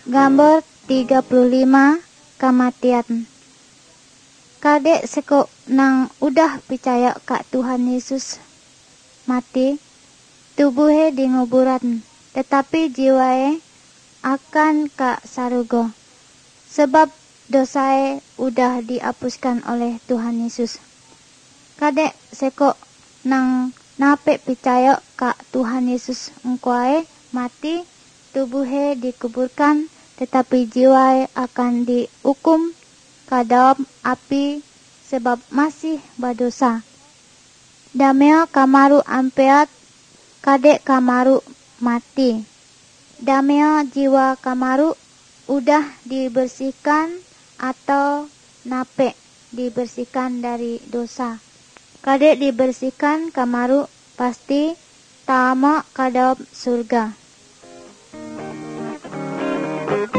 Gambar 35 kematian. Kadek seko nang udah percaya kak Tuhan Yesus mati, tubuhnya di nguburan, tetapi jiwae akan kak sarugo. Sebab dosae udah dihapuskan oleh Tuhan Yesus. Kadek seko nang nape percaya kak Tuhan Yesus engkoe mati, tubuhnya dikuburkan, tetapi jiwae akan dihukum ke dalam api sebab masih berdosa. Damea kamaru ampeat, kadek kamaru mati. Damea jiwa kamaru udah dibersihkan atau nape dibersihkan dari dosa. Kadek dibersihkan kamaru pasti tama ke dalam surga.